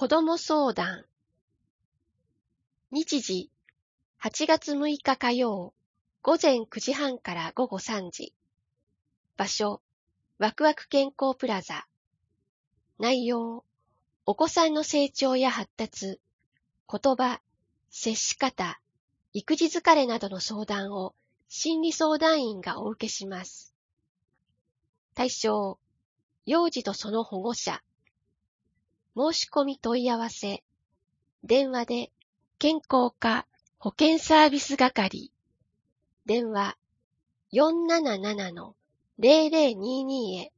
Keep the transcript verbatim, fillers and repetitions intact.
子ども相談。日時、はちがつむいか火曜、午前くじはんから午後さんじ。場所、ワクワク健康プラザ。内容、お子さんの成長や発達、言葉、接し方、育児疲れなどの相談を心理相談員がお受けします。対象、幼児とその保護者。申し込み問い合わせ。電話で、健康課保健サービス係。電話 よんなななのゼロゼロにーにー へ。